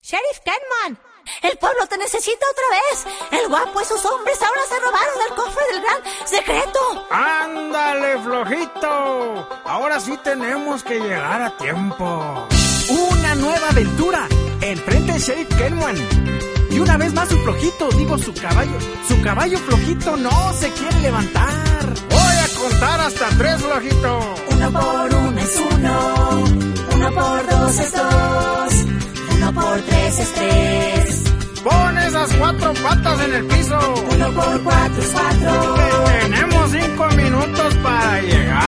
Sheriff Kenman, el pueblo te necesita otra vez. El guapo y sus hombres ahora se robaron el cofre del gran secreto. ¡Ándale, flojito! Ahora sí tenemos que llegar a tiempo. Una nueva aventura. Enfrente el Sheriff Kenman. Y una vez más su flojito, su caballo flojito no se quiere levantar. Voy a contar hasta 3, flojito. 1 por 1 es 1, 1 por 2 es 2, 1 por 3 es 3. Pon esas 4 patas en el piso. 1 por 4 es 4. Tenemos 5 minutos para llegar.